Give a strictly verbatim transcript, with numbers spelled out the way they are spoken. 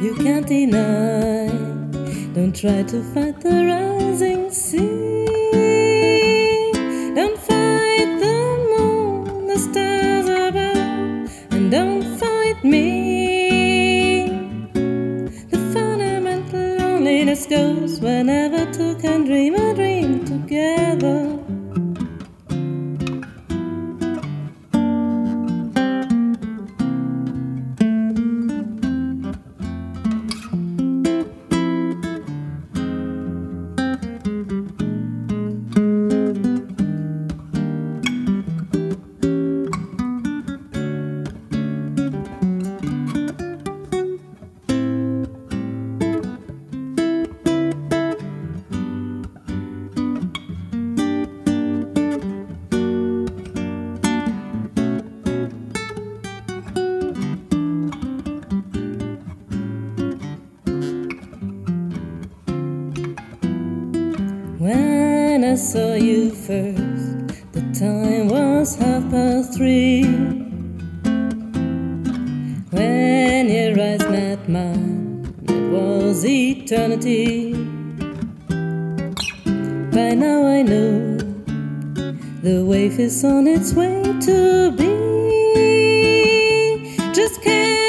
you can't deny. Don't try to fight the rising sea. Don't fight the moon, the stars above, and don't fight me. The fundamental loneliness goes whenever two can dream a dream together. When I saw you first, the time was half past three. When your eyes met mine, it was eternity. By now I know the wave is on its way to be. Just can't